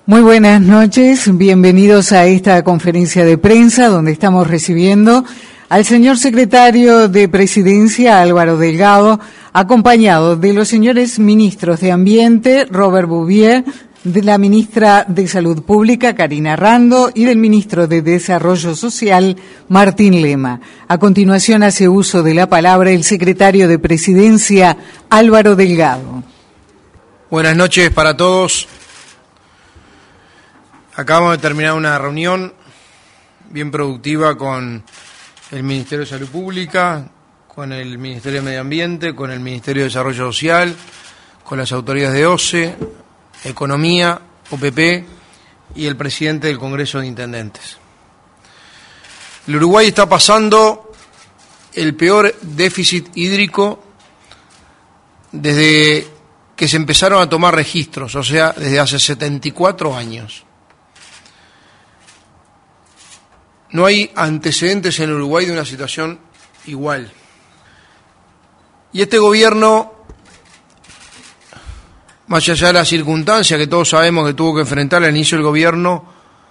Muy buenas noches, bienvenidos a esta conferencia de prensa donde estamos recibiendo al señor secretario de Presidencia, Álvaro Delgado, acompañado de los señores ministros de Ambiente, Robert Bouvier, de la ministra de Salud Pública, Karina Rando, y del ministro de Desarrollo Social, Martín Lema. A continuación hace uso de la palabra el secretario de Presidencia, Álvaro Delgado. Buenas noches para todos. Acabamos de terminar una reunión bien productiva con el Ministerio de Salud Pública, con el Ministerio de Medio Ambiente, con el Ministerio de Desarrollo Social, con las autoridades de OCE, Economía, OPP y el presidente del Congreso de Intendentes. El Uruguay está pasando el peor déficit hídrico desde que se empezaron a tomar registros, o sea, desde hace 74 años. No hay antecedentes en Uruguay de una situación igual. Y este gobierno, más allá de la circunstancia que todos sabemos que tuvo que enfrentar al inicio del gobierno,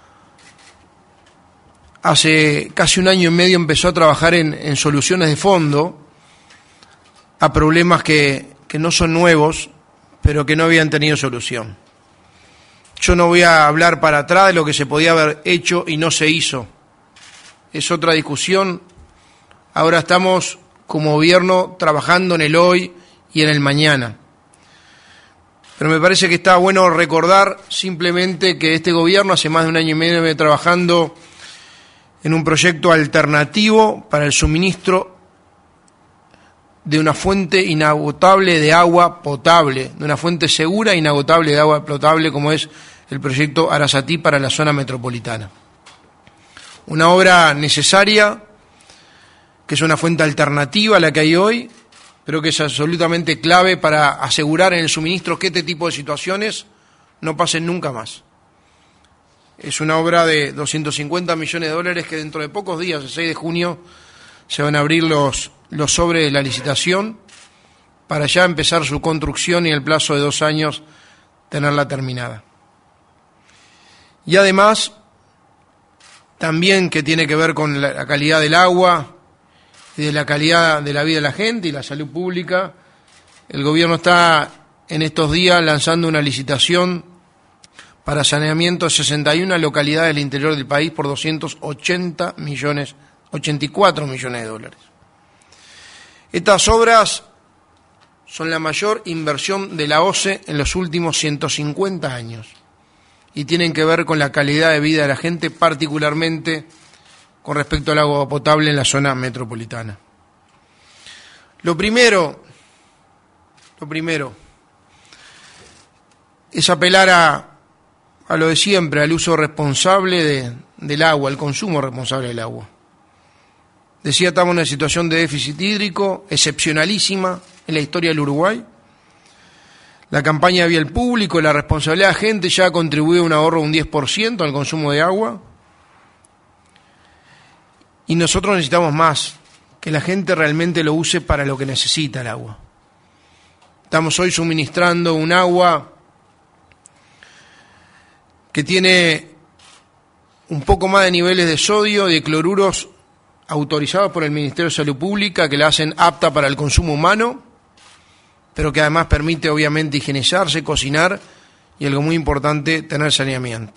hace casi un año y medio empezó a trabajar en soluciones de fondo a problemas que no son nuevos, pero que no habían tenido solución. Yo no voy a hablar para atrás de lo que se podía haber hecho y no se hizo. Es otra discusión. Ahora estamos como gobierno trabajando en el hoy y en el mañana. Pero me parece que está bueno recordar simplemente que este gobierno hace más de un año y medio viene trabajando en un proyecto alternativo para el suministro de una fuente inagotable de agua potable, de una fuente segura e inagotable de agua potable como es el proyecto Arasatí para la zona metropolitana. Una obra necesaria, que es una fuente alternativa a la que hay hoy, pero que es absolutamente clave para asegurar en el suministro que este tipo de situaciones no pasen nunca más. Es una obra de 250 millones de dólares que dentro de pocos días, el 6 de junio, se van a abrir los sobres de la licitación para ya empezar su construcción y en el plazo de 2 años tenerla terminada. Y además, también que tiene que ver con la calidad del agua y de la calidad de la vida de la gente y la salud pública, el gobierno está en estos días lanzando una licitación para saneamiento de 61 localidades del interior del país por 84 millones de dólares. Estas obras son la mayor inversión de la OCE en los últimos 150 años. Y tienen que ver con la calidad de vida de la gente, particularmente con respecto al agua potable en la zona metropolitana. Lo primero es apelar a lo de siempre, al uso responsable del agua, al consumo responsable del agua. Decía, estamos en una situación de déficit hídrico excepcionalísima en la historia del Uruguay. La campaña Vía el Público, la responsabilidad de la gente ya ha contribuido a un ahorro de un 10% al consumo de agua. Y nosotros necesitamos más, que la gente realmente lo use para lo que necesita el agua. Estamos hoy suministrando un agua que tiene un poco más de niveles de sodio y de cloruros autorizados por el Ministerio de Salud Pública que la hacen apta para el consumo humano, pero que además permite obviamente higienizarse, cocinar y algo muy importante, tener saneamiento.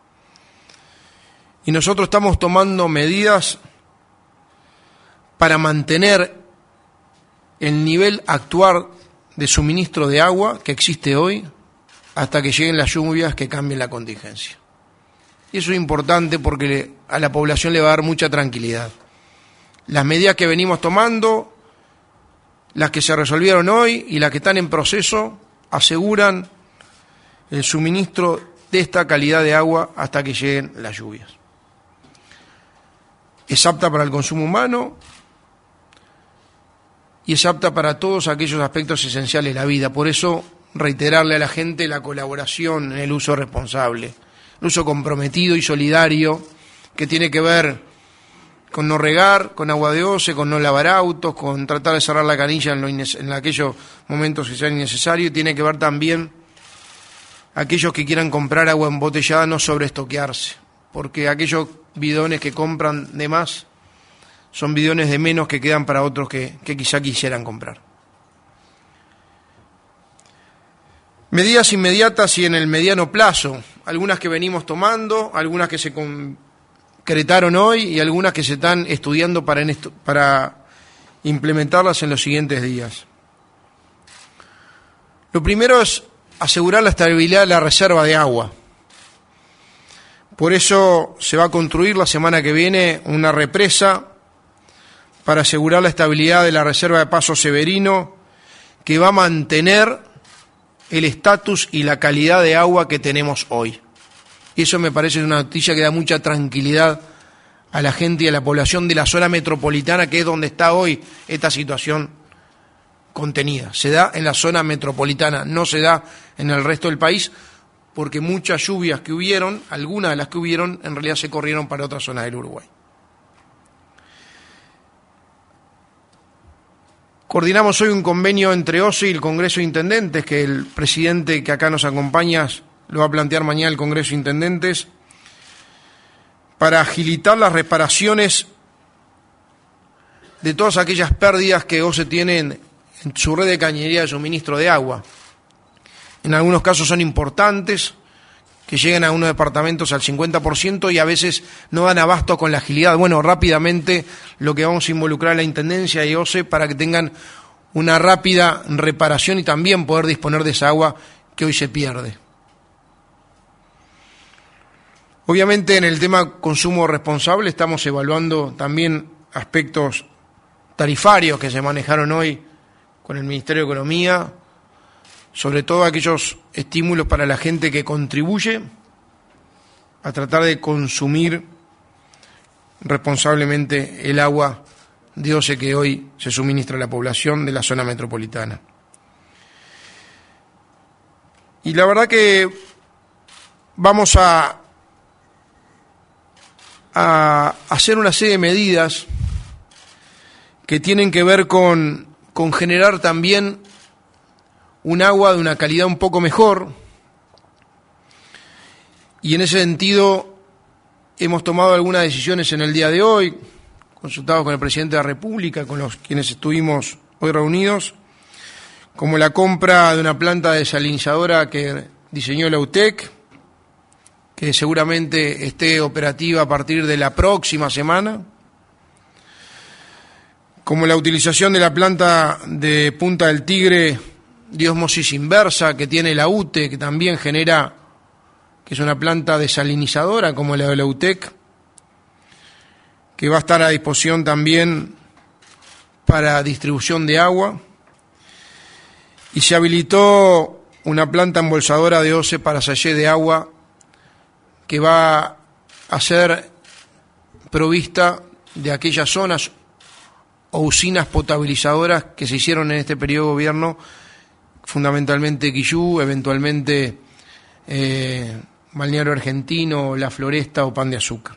Y nosotros estamos tomando medidas para mantener el nivel actual de suministro de agua que existe hoy hasta que lleguen las lluvias que cambien la contingencia. Y eso es importante porque a la población le va a dar mucha tranquilidad. Las medidas que venimos tomando, las que se resolvieron hoy y las que están en proceso, aseguran el suministro de esta calidad de agua hasta que lleguen las lluvias. Es apta para el consumo humano y es apta para todos aquellos aspectos esenciales de la vida. Por eso, reiterarle a la gente la colaboración en el uso responsable, el uso comprometido y solidario, que tiene que ver con no regar, con agua de OCE, con no lavar autos, con tratar de cerrar la canilla en aquellos momentos que sean innecesarios, y tiene que ver también aquellos que quieran comprar agua embotellada no sobreestoquearse, porque aquellos bidones que compran de más son bidones de menos que quedan para otros que quizá quisieran comprar. Medidas inmediatas y en el mediano plazo, algunas que venimos tomando, algunas que se concretaron hoy y algunas que se están estudiando para implementarlas en los siguientes días. Lo primero es asegurar la estabilidad de la reserva de agua. Por eso se va a construir la semana que viene una represa para asegurar la estabilidad de la reserva de Paso Severino, que va a mantener el estatus y la calidad de agua que tenemos hoy. Y eso me parece una noticia que da mucha tranquilidad a la gente y a la población de la zona metropolitana, que es donde está hoy esta situación contenida. Se da en la zona metropolitana, no se da en el resto del país, porque muchas lluvias que hubieron, algunas de las que hubieron, en realidad se corrieron para otras zonas del Uruguay. Coordinamos hoy un convenio entre OCE y el Congreso de Intendentes, que el presidente que acá nos acompaña lo va a plantear mañana el Congreso de Intendentes, para agilitar las reparaciones de todas aquellas pérdidas que OCE tiene en su red de cañería de suministro de agua. En algunos casos son importantes, que llegan a unos departamentos al 50% y a veces no dan abasto con la agilidad. Bueno, rápidamente lo que vamos a involucrar a la Intendencia y OCE para que tengan una rápida reparación y también poder disponer de esa agua que hoy se pierde. Obviamente en el tema consumo responsable estamos evaluando también aspectos tarifarios que se manejaron hoy con el Ministerio de Economía, sobre todo aquellos estímulos para la gente que contribuye a tratar de consumir responsablemente el agua de OCE que hoy se suministra a la población de la zona metropolitana. Y la verdad que vamos a hacer una serie de medidas que tienen que ver con generar también un agua de una calidad un poco mejor, y en ese sentido hemos tomado algunas decisiones en el día de hoy, consultados con el presidente de la República, con los quienes estuvimos hoy reunidos, como la compra de una planta desalinizadora que diseñó la UTEC, que seguramente esté operativa a partir de la próxima semana, como la utilización de la planta de Punta del Tigre de ósmosis inversa que tiene la UTE, que también genera, que es una planta desalinizadora como la de la UTEC, que va a estar a disposición también para distribución de agua, y se habilitó una planta embolsadora de OCE para sallé de agua que va a ser provista de aquellas zonas o usinas potabilizadoras que se hicieron en este periodo de gobierno, fundamentalmente Quillú, eventualmente Balneario Argentino, La Floresta o Pan de Azúcar.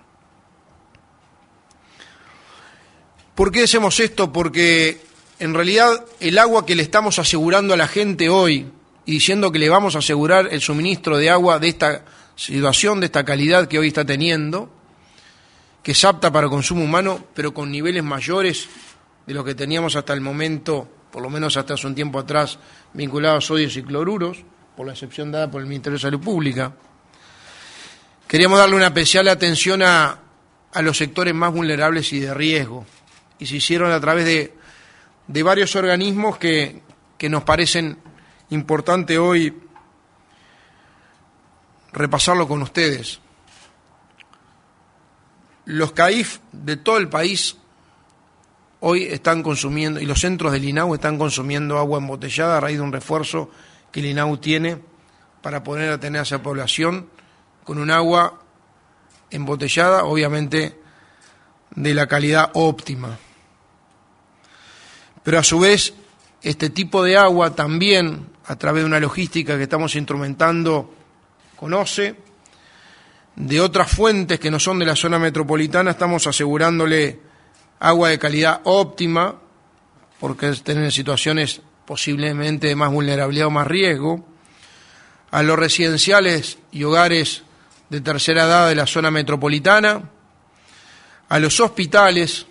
¿Por qué hacemos esto? Porque en realidad el agua que le estamos asegurando a la gente hoy y diciendo que le vamos a asegurar el suministro de agua de esta situación, de esta calidad que hoy está teniendo, que es apta para consumo humano, pero con niveles mayores de lo que teníamos hasta el momento, por lo menos hasta hace un tiempo atrás, vinculados a sodios y cloruros, por la excepción dada por el Ministerio de Salud Pública. Queríamos darle una especial atención a los sectores más vulnerables y de riesgo, y se hicieron a través de varios organismos que nos parecen importante hoy repasarlo con ustedes. Los CAIF de todo el país hoy están consumiendo, y los centros del INAU están consumiendo agua embotellada a raíz de un refuerzo que el INAU tiene para poder atender a esa población con un agua embotellada, obviamente de la calidad óptima. Pero a su vez, este tipo de agua también, a través de una logística que estamos instrumentando con OCE, de otras fuentes que no son de la zona metropolitana, estamos asegurándole agua de calidad óptima, porque tienen situaciones posiblemente de más vulnerabilidad o más riesgo, a los residenciales y hogares de tercera edad de la zona metropolitana, a los hospitales.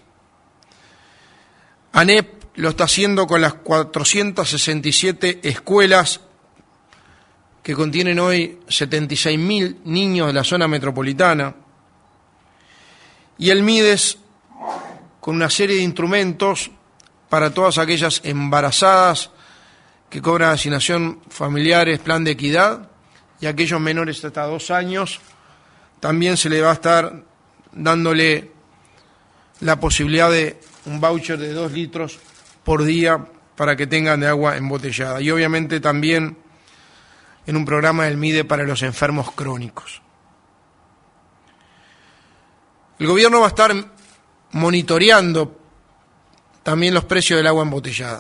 ANEP lo está haciendo con las 467 escuelas que contienen hoy 76.000 niños de la zona metropolitana. Y el MIDES con una serie de instrumentos para todas aquellas embarazadas que cobran asignación familiares, plan de equidad, y aquellos menores hasta 2 años, también se le va a estar dándole la posibilidad de un voucher de 2 litros por día para que tengan de agua embotellada. Y obviamente también en un programa del MIDE para los enfermos crónicos. El gobierno va a estar monitoreando también los precios del agua embotellada.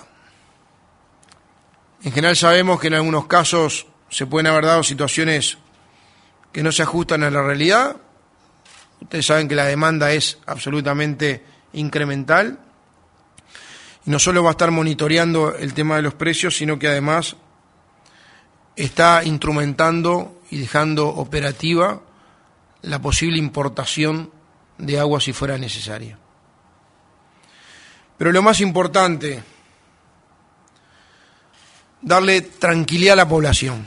En general sabemos que en algunos casos se pueden haber dado situaciones que no se ajustan a la realidad. Ustedes saben que la demanda es absolutamente incremental. Y no solo va a estar monitoreando el tema de los precios, sino que además está instrumentando y dejando operativa la posible importación de agua si fuera necesaria. Pero lo más importante, darle tranquilidad a la población.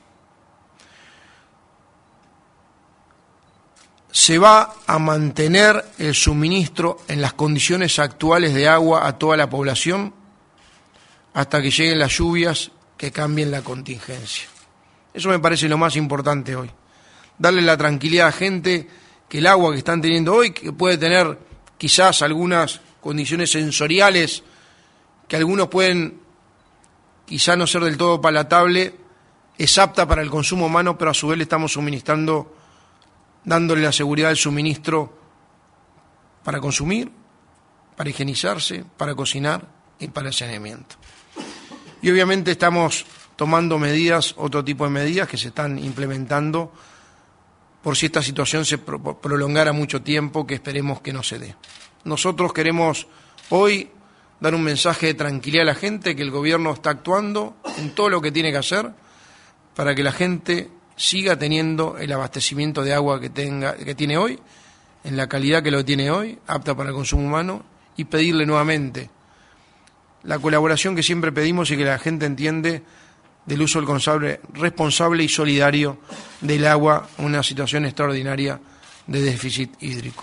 Se va a mantener el suministro en las condiciones actuales de agua a toda la población hasta que lleguen las lluvias que cambien la contingencia. Eso me parece lo más importante hoy. Darle la tranquilidad a la gente que el agua que están teniendo hoy, que puede tener quizás algunas condiciones sensoriales que algunos pueden quizá no ser del todo palatable, es apta para el consumo humano, pero a su vez le estamos suministrando, dándole la seguridad del suministro para consumir, para higienizarse, para cocinar y para el saneamiento. Y obviamente estamos tomando medidas, otro tipo de medidas que se están implementando por si esta situación se prolongara mucho tiempo, que esperemos que no se dé. Nosotros queremos hoy dar un mensaje de tranquilidad a la gente, que el gobierno está actuando en todo lo que tiene que hacer para que la gente siga teniendo el abastecimiento de agua que tiene hoy, en la calidad que lo tiene hoy, apta para el consumo humano, y pedirle nuevamente la colaboración que siempre pedimos y que la gente entiende del uso responsable y solidario del agua en una situación extraordinaria de déficit hídrico.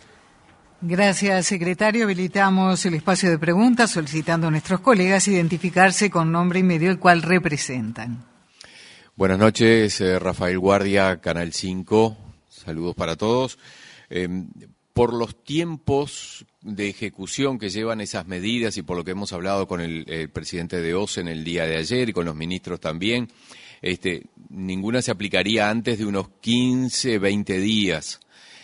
Gracias, secretario. Habilitamos el espacio de preguntas solicitando a nuestros colegas identificarse con nombre y medio el cual representan. Buenas noches, Rafael Guardia, Canal 5. Saludos para todos. Por los tiempos de ejecución que llevan esas medidas y por lo que hemos hablado con el presidente de OCE en el día de ayer y con los ministros también, ninguna se aplicaría antes de unos 15, 20 días.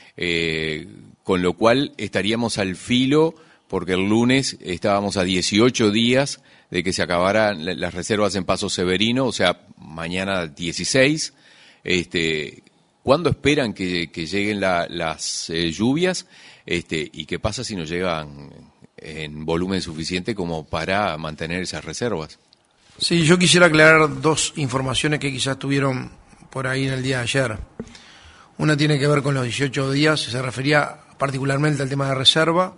Con lo cual estaríamos al filo, porque el lunes estábamos a 18 días de que se acabaran las reservas en Paso Severino, o sea, mañana 16. ¿Cuándo esperan que lleguen las lluvias? ¿Y qué pasa si no llegan en volumen suficiente como para mantener esas reservas? Sí, yo quisiera aclarar 2 informaciones que quizás tuvieron por ahí en el día de ayer. Una tiene que ver con los 18 días, se refería particularmente al tema de reserva,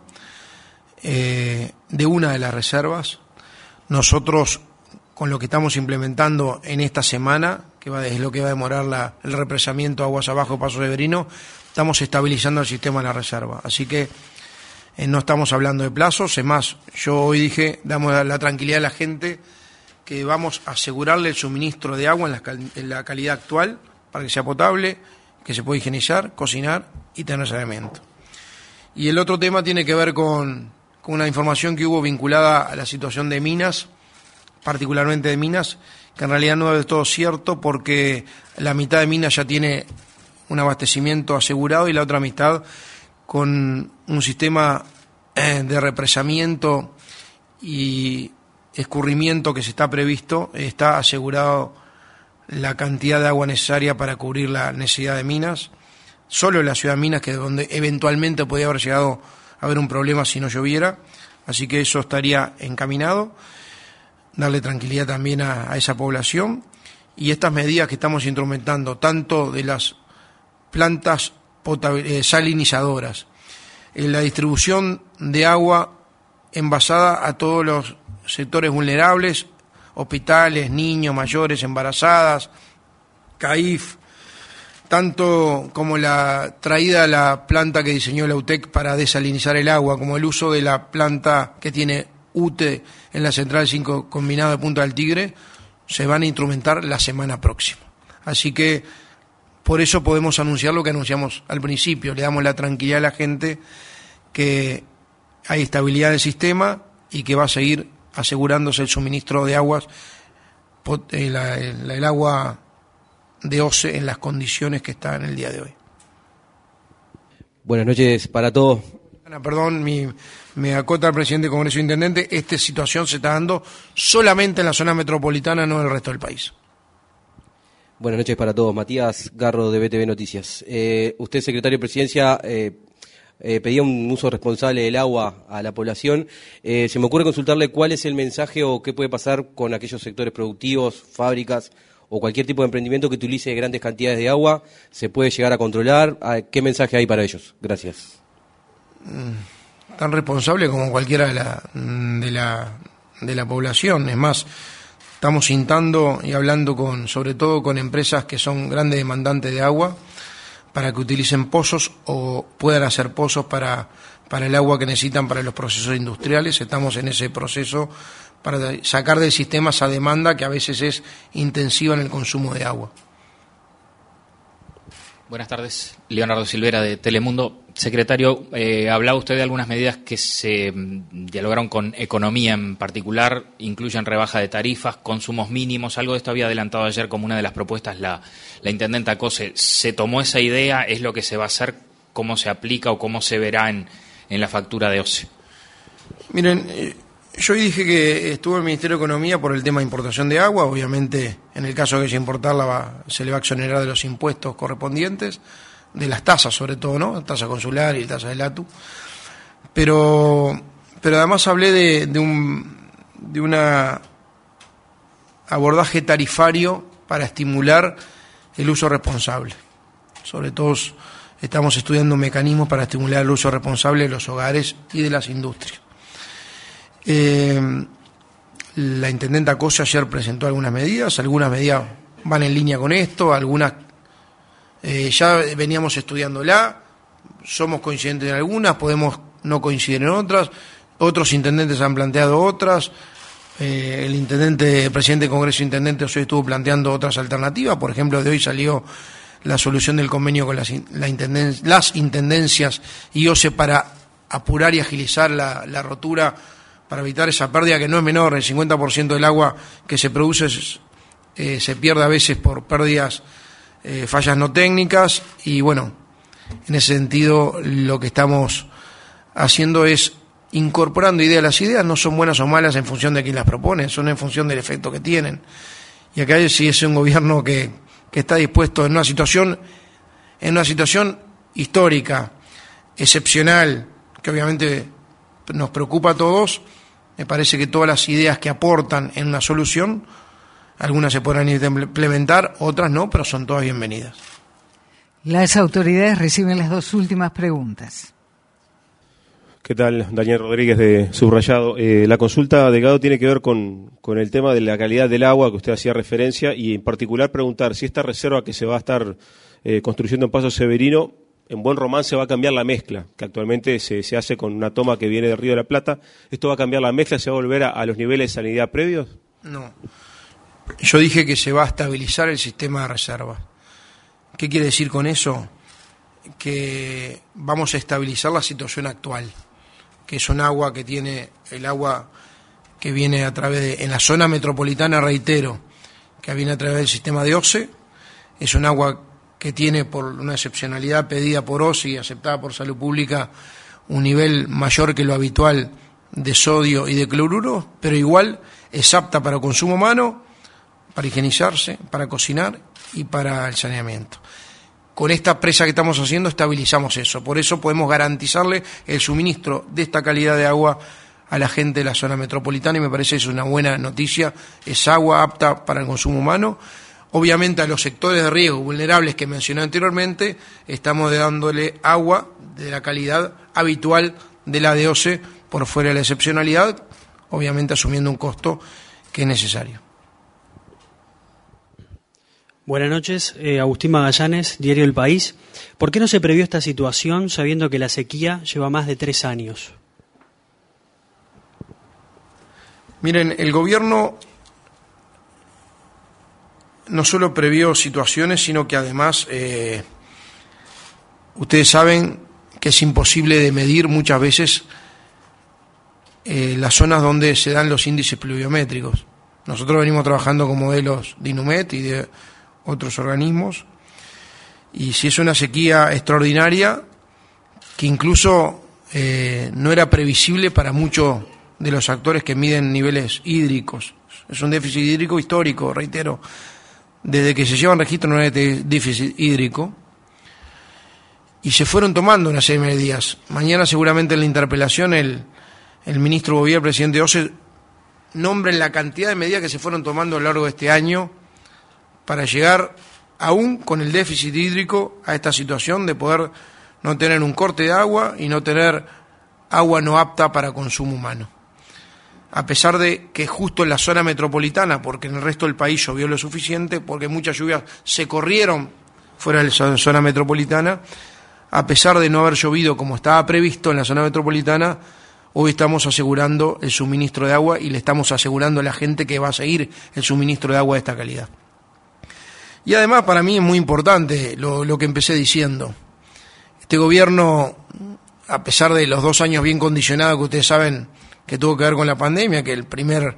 de una de las reservas. Nosotros, con lo que estamos implementando en esta semana, que es lo que va a demorar el represamiento aguas abajo Paso Severino, estamos estabilizando el sistema de la reserva. Así que no estamos hablando de plazos, es más, yo hoy dije, damos la tranquilidad a la gente que vamos a asegurarle el suministro de agua en la calidad actual, para que sea potable, que se pueda higienizar, cocinar y tener saneamiento. Y el otro tema tiene que ver con una información que hubo vinculada a la situación de Minas, particularmente de Minas, que en realidad no es del todo cierto, porque la mitad de Minas ya tiene un abastecimiento asegurado y la otra mitad, con un sistema de represamiento y escurrimiento que se está previsto, está asegurado la cantidad de agua necesaria para cubrir la necesidad de Minas. Solo en la ciudad de Minas, que es donde eventualmente podría haber llegado a haber un problema si no lloviera, así que eso estaría encaminado, darle tranquilidad también a esa población. y estas medidas que estamos instrumentando, tanto de las plantas salinizadoras, en la distribución de agua envasada a todos los sectores vulnerables, hospitales, niños, mayores, embarazadas, CAIF, tanto como la traída a la planta que diseñó la UTEC para desalinizar el agua, como el uso de la planta que tiene UTE en la Central 5 combinado de Punta del Tigre, se van a instrumentar la semana próxima. Así que por eso podemos anunciar lo que anunciamos al principio, le damos la tranquilidad a la gente que hay estabilidad del sistema y que va a seguir asegurándose el suministro de aguas, el agua de OCE en las condiciones que está en el día de hoy. Buenas noches para todos. Perdón, me acota el presidente del Congreso de Intendentes, esta situación se está dando solamente en la zona metropolitana, no en el resto del país. Buenas noches para todos. Matías Garro, de BTV Noticias. Usted, secretario de Presidencia, pedía un uso responsable del agua a la población. Se me ocurre consultarle cuál es el mensaje o qué puede pasar con aquellos sectores productivos, fábricas o cualquier tipo de emprendimiento que utilice grandes cantidades de agua. ¿Se puede llegar a controlar? ¿Qué mensaje hay para ellos? Gracias. Tan responsable como cualquiera de la población. Es más, estamos instando y hablando sobre todo con empresas que son grandes demandantes de agua para que utilicen pozos o puedan hacer pozos para el agua que necesitan para los procesos industriales. Estamos en ese proceso para sacar del sistema esa demanda que a veces es intensiva en el consumo de agua. Buenas tardes, Leonardo Silvera de Telemundo. Secretario, hablaba usted de algunas medidas que se dialogaron con economía en particular, incluyen rebaja de tarifas, consumos mínimos, algo de esto había adelantado ayer como una de las propuestas la intendenta Cose. ¿Se tomó esa idea? ¿Es lo que se va a hacer? ¿Cómo se aplica o cómo se verá en la factura de OCE? Miren, yo dije que estuvo el Ministerio de Economía por el tema de importación de agua. Obviamente, en el caso de que haya importarla, se le va a exonerar de los impuestos correspondientes, de las tasas sobre todo, ¿no? Tasa consular y tasa del ATU. Pero además hablé de un abordaje tarifario para estimular el uso responsable. Sobre todo estamos estudiando mecanismos para estimular el uso responsable de los hogares y de las industrias. La intendenta Cose ayer presentó algunas medidas van en línea con esto, algunas ya veníamos estudiándola, somos coincidentes en algunas, podemos no coincidir en otros intendentes han planteado otras, el presidente del Congreso de Intendentes hoy estuvo planteando otras alternativas, por ejemplo, de hoy salió la solución del convenio con las intendencias y OCE para apurar y agilizar la rotura, para evitar esa pérdida que no es menor. El 50% del agua que se produce se pierde a veces por pérdidas, fallas no técnicas, y bueno, en ese sentido lo que estamos haciendo es incorporando ideas. Las ideas no son buenas o malas en función de quién las propone, son en función del efecto que tienen. Y acá sí es un gobierno que está dispuesto en una situación histórica, excepcional, que obviamente nos preocupa a todos. Me parece que todas las ideas que aportan en una solución, algunas se podrán implementar, otras no, pero son todas bienvenidas. Las autoridades reciben las dos últimas preguntas. ¿Qué tal? Daniel Rodríguez de Subrayado. La consulta, delegado, tiene que ver con el tema de la calidad del agua que usted hacía referencia, y en particular preguntar si esta reserva que se va a estar construyendo en Paso Severino, en Buen Romance, va a cambiar la mezcla, que actualmente se hace con una toma que viene del Río de la Plata. ¿Esto va a cambiar la mezcla? ¿Se va a volver a los niveles de salinidad previos? No. Yo dije que se va a estabilizar el sistema de reserva. ¿Qué quiere decir con eso? Que vamos a estabilizar la situación actual, que es un agua que tiene, el agua que viene a través en la zona metropolitana, reitero, que viene a través del sistema de OCE, es un agua que tiene, por una excepcionalidad pedida por OCE y aceptada por Salud Pública, un nivel mayor que lo habitual de sodio y de cloruro, pero igual es apta para consumo humano, para higienizarse, para cocinar y para el saneamiento. Con esta presa que estamos haciendo estabilizamos eso, por eso podemos garantizarle el suministro de esta calidad de agua a la gente de la zona metropolitana, y me parece que es una buena noticia. Es agua apta para el consumo humano. Obviamente a los sectores de riesgo vulnerables que mencioné anteriormente, estamos dándole agua de la calidad habitual de la DOCE por fuera de la excepcionalidad, obviamente asumiendo un costo que es necesario. Buenas noches, Agustín Magallanes, Diario El País. ¿Por qué no se previó esta situación sabiendo que la sequía lleva más de 3 años? Miren, el gobierno no solo previó situaciones, sino que además ustedes saben que es imposible de medir muchas veces las zonas donde se dan los índices pluviométricos. Nosotros venimos trabajando con modelos de INUMED y de otros organismos, y si es una sequía extraordinaria, que incluso no era previsible para muchos de los actores que miden niveles hídricos. Es un déficit hídrico histórico, reitero. Desde que se llevan registros no hay déficit hídrico, y se fueron tomando una serie de medidas. Mañana seguramente en la interpelación el ministro Bouvier, presidente de OCE, nombren la cantidad de medidas que se fueron tomando a lo largo de este año para llegar, aún con el déficit hídrico, a esta situación de poder no tener un corte de agua y no tener agua no apta para consumo humano. A pesar de que justo en la zona metropolitana, porque en el resto del país llovió lo suficiente, porque muchas lluvias se corrieron fuera de la zona metropolitana, a pesar de no haber llovido como estaba previsto en la zona metropolitana, hoy estamos asegurando el suministro de agua y le estamos asegurando a la gente que va a seguir el suministro de agua de esta calidad. Y además para mí es muy importante lo que empecé diciendo. Este gobierno, a pesar de los 2 años bien condicionados que ustedes saben que tuvo que ver con la pandemia, que el primer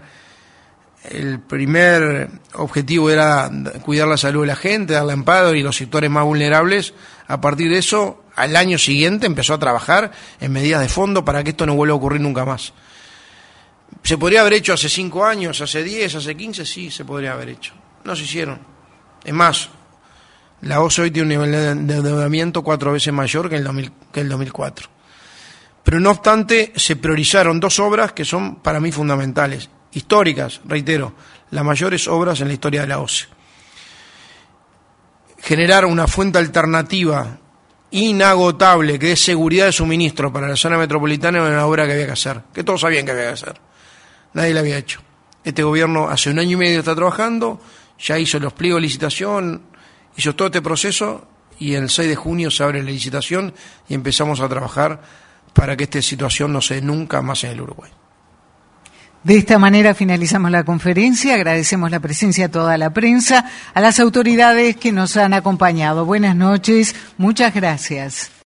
objetivo era cuidar la salud de la gente, darle amparo y los sectores más vulnerables, a partir de eso, al año siguiente empezó a trabajar en medidas de fondo para que esto no vuelva a ocurrir nunca más. ¿Se podría haber hecho hace 5 años, hace 10, hace 15? Sí, se podría haber hecho. No se hicieron. Es más, la OCE hoy tiene un nivel de endeudamiento 4 veces mayor que el 2004. Pero no obstante, se priorizaron 2 obras que son para mí fundamentales, históricas, reitero, las mayores obras en la historia de la OCE. Generar una fuente alternativa inagotable que dé seguridad de suministro para la zona metropolitana era una obra que había que hacer, que todos sabían que había que hacer. Nadie la había hecho. Este gobierno hace 1 año y medio está trabajando, ya hizo los pliegos de licitación, hizo todo este proceso y el 6 de junio se abre la licitación y empezamos a trabajar para que esta situación no se dé nunca más en el Uruguay. De esta manera finalizamos la conferencia. Agradecemos la presencia de toda la prensa, a las autoridades que nos han acompañado. Buenas noches, muchas gracias.